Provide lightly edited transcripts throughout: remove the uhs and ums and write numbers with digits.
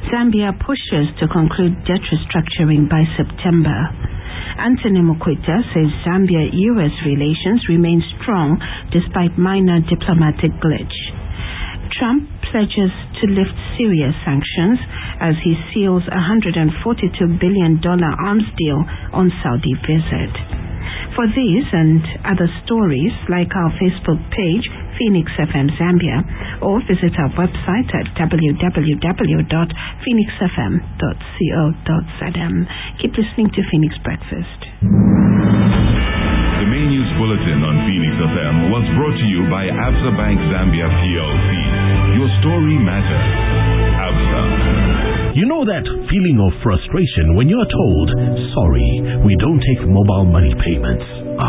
Zambia pushes to conclude debt restructuring by September. Anthony Mukwita says Zambia-US relations remain strong despite minor diplomatic glitch. Trump pledges to lift Syria sanctions as he seals $142 billion arms deal on Saudi visit. For these and other stories, like our Facebook page, Phoenix FM Zambia, or visit our website at www.phoenixfm.co.zm. Keep listening to Phoenix Breakfast. The main news bulletin on Phoenix FM was brought to you by Absa Bank Zambia PLC. Your story matters. Absa. You know that feeling of frustration when you're told, sorry, we don't take mobile money payments.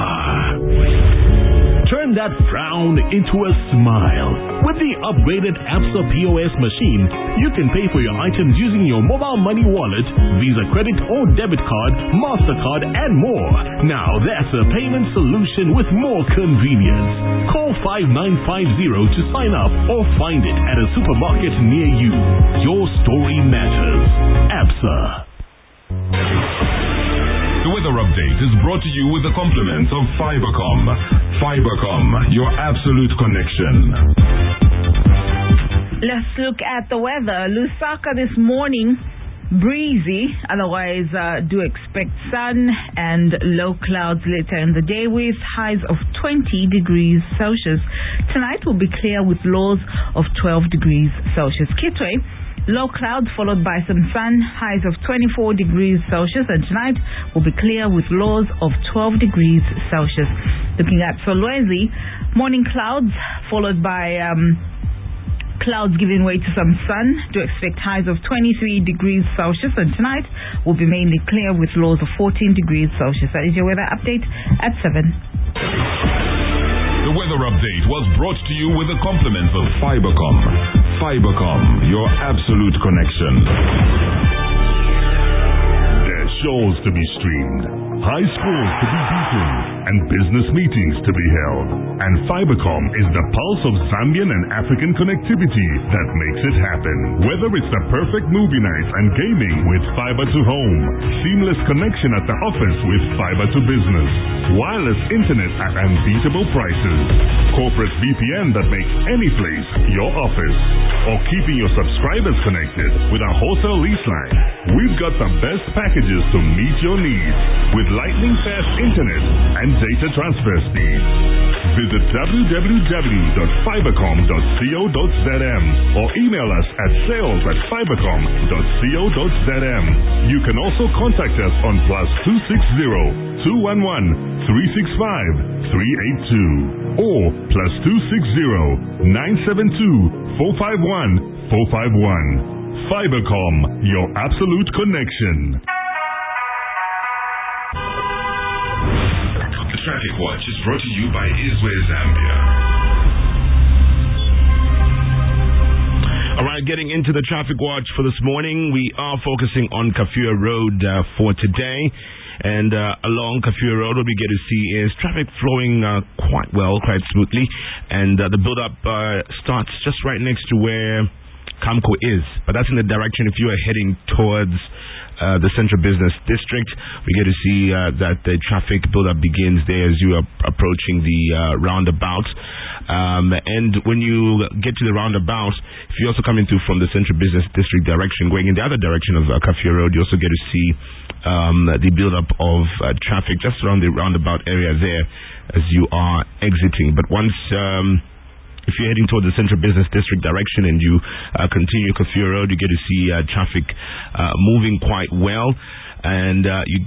Turn that frown into a smile. With the upgraded Absa POS machine, you can pay for your items using your mobile money wallet, Visa credit or debit card, MasterCard, and more. Now that's a payment solution with more convenience. Call 5950 to sign up or find it at a supermarket near you. Your story matters. Absa. The weather update is brought to you with the compliments of Fibercom. Fibercom, your absolute connection. Let's look at the weather. Lusaka this morning, breezy. Otherwise, do expect sun and low clouds later in the day with highs of 20 degrees Celsius. Tonight will be clear with lows of 12 degrees Celsius. Kitwe, low clouds followed by some sun, highs of 24 degrees Celsius, and tonight will be clear with lows of 12 degrees Celsius. Looking at Solwezi, morning clouds followed by clouds giving way to some sun. Do expect highs of 23 degrees Celsius, and tonight will be mainly clear with lows of 14 degrees Celsius. That is your weather update at 7. The weather update was brought to you with the compliments of Fibercom. Fibercom, your absolute connection. There's shows to be streamed, high scores to be beaten, and business meetings to be held. And Fibercom is the pulse of Zambian and African connectivity that makes it happen. Whether it's the perfect movie nights and gaming with fiber to home, seamless connection at the office with fiber to business, wireless internet at unbeatable prices, corporate VPN that makes any place your office, or keeping your subscribers connected with a wholesale lease line, we've got the best packages to meet your needs with lightning fast internet and data transfer speeds. Visit www.fibercom.co.zm or email us at sales@fibercom.co.zm. You can also contact us on +260 211 365 382 or +260 972 451 451. Fibercom, your absolute connection. The Traffic Watch is brought to you by Izwe Zambia. All right, getting into the Traffic Watch for this morning, we are focusing on Kafua Road for today. And along Kafua Road, what we get to see is traffic flowing quite well, quite smoothly. And the build-up starts just right next to where Camco is. But that's in the direction if you are heading towards the Central Business District. We get to see that the traffic build-up begins there as you are approaching the roundabout. And when you get to the roundabout, if you're also coming through from the Central Business District direction, going in the other direction of Kafua Road, you also get to see the build-up of traffic just around the roundabout area there as you are exiting. But once if you're heading toward the Central Business District direction and you continue Kafua Road, you get to see traffic moving quite well, and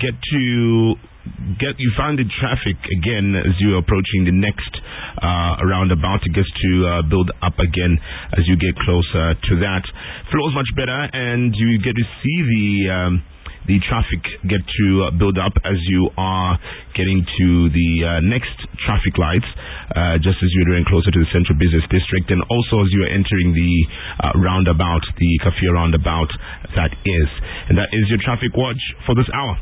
you find the traffic again as you're approaching the next roundabout. It gets to build up again as you get closer to that. Flows much better, and you get to see the traffic get to build up as you are getting to the next traffic lights, just as you're doing closer to the Central Business District, and also as you are entering the roundabout, the Kafua roundabout that is. And that is your Traffic Watch for this hour.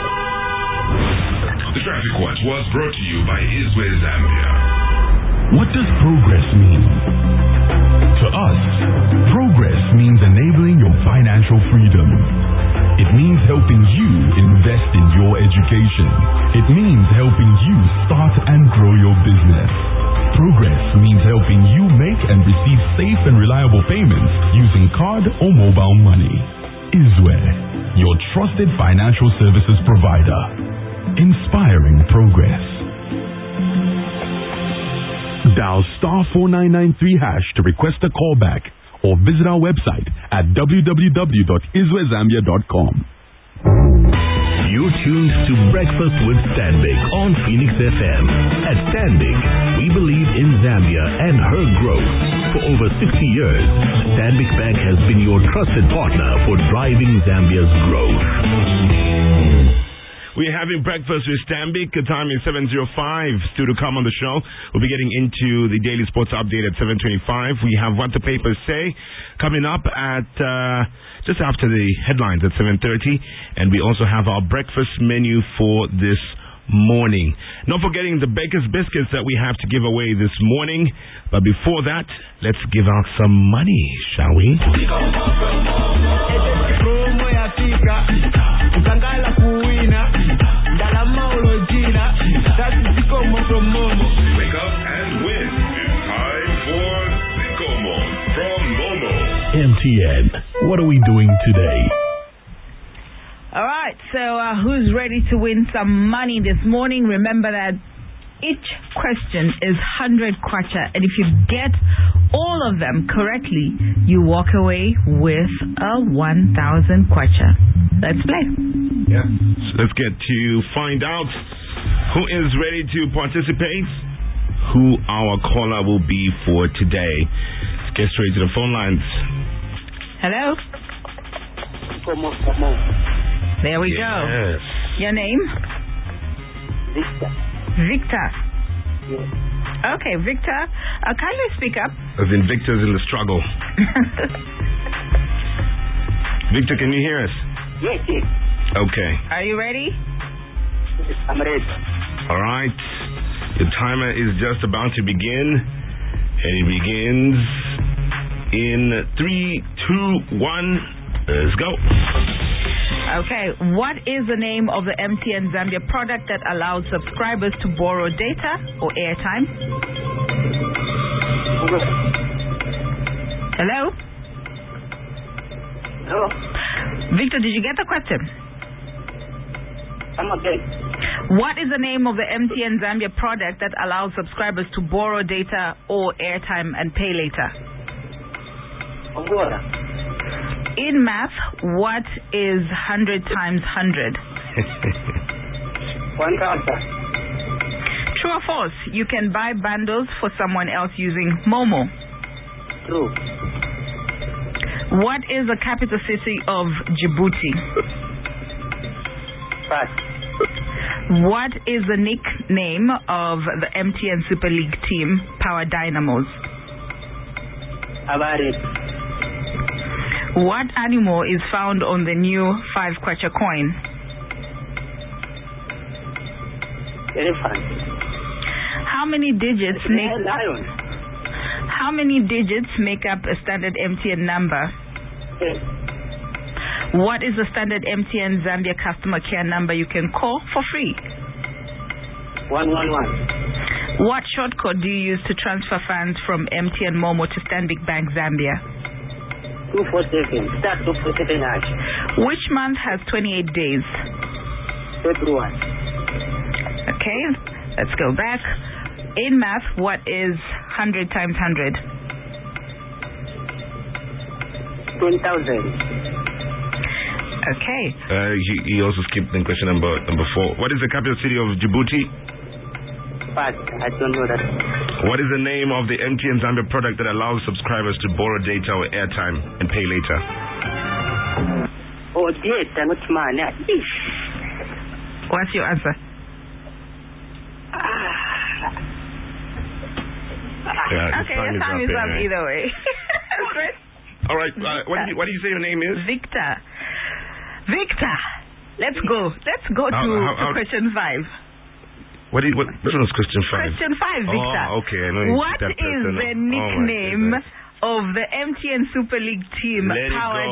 The Traffic Watch was brought to you by Izwe Zambia. What does progress mean? To us, progress means enabling your financial financial freedom. It means helping you invest in your education. It means helping you start and grow your business. Progress means helping you make and receive safe and reliable payments using card or mobile money. Izwe, your trusted financial services provider. Inspiring progress. Dial *4993# to request a callback or visit our website at www.izwezambia.com. You're tuned to Breakfast with Stanbic on Phoenix FM. At Stanbic, we believe in Zambia and her growth. For over 60 years, Stanbic Bank has been your trusted partner for driving Zambia's growth. We're having breakfast with Stanbic. The time is 7:05. Still to come on the show. We'll be getting into the daily sports update at 7:25. We have What the Papers Say coming up at just after the headlines at 7:30. And we also have our breakfast menu for this morning. Not forgetting the Baker's Biscuits that we have to give away this morning. But before that, let's give out some money, shall we? Wake up and win. It's time for Sikomo from Momo. MTN, what are we doing today? All right, so who's ready to win some money this morning? Remember that each question is 100 kwacha, and if you get all of them correctly, you walk away with a 1,000 kwacha. Let's play. Yeah. So let's get to find out who is ready to participate, who our caller will be for today. Let's get straight to the phone lines. Hello? There we go. Your name? Victor. Victor. Yes. Okay, Victor. Kindly speak up. As in Victor's in the struggle. Victor, can you hear us? Yes. Okay. Are you ready? Yes, I'm ready. All right. Your timer is just about to begin. And it begins in 3, 2, 1. Let's go. Okay, what is the name of the MTN Zambia product that allows subscribers to borrow data or airtime? Hello? Hello. Victor, did you get the question? I'm okay. What is the name of the MTN Zambia product that allows subscribers to borrow data or airtime and pay later? Angora. In math, what is 100 times 100? 1,000. True or false? You can buy bundles for someone else using Momo. True. What is the capital city of Djibouti? Pass. What is the nickname of the MTN Super League team, Power Dynamos? Avaret. What animal is found on the new 5 kwacha coin? Elephant. How many digits make Lion. How many digits make up a standard MTN number? Yes. What is the standard MTN Zambia customer care number you can call for free? 111. What short code do you use to transfer funds from MTN Momo to Stanbic Bank Zambia? 247. Start 247 hash. Which month has 28 days? February. Okay, let's go back. In math, what is 100 times 100? 10,000. Okay. He also skipped the question number 4. What is the capital city of Djibouti? Pass. I don't know that. What is the name of the MTN Zambia product that allows subscribers to borrow data or airtime and pay later? Oh, data, not money. What's your answer? Okay, your time is up either way. Chris? All right. What do you say your name is? Victor. Victor. Let's go. Let's go to question 5. What was question 5? Question 5, Victor. Oh, okay. I know what is the nickname of the MTN Super League team, Power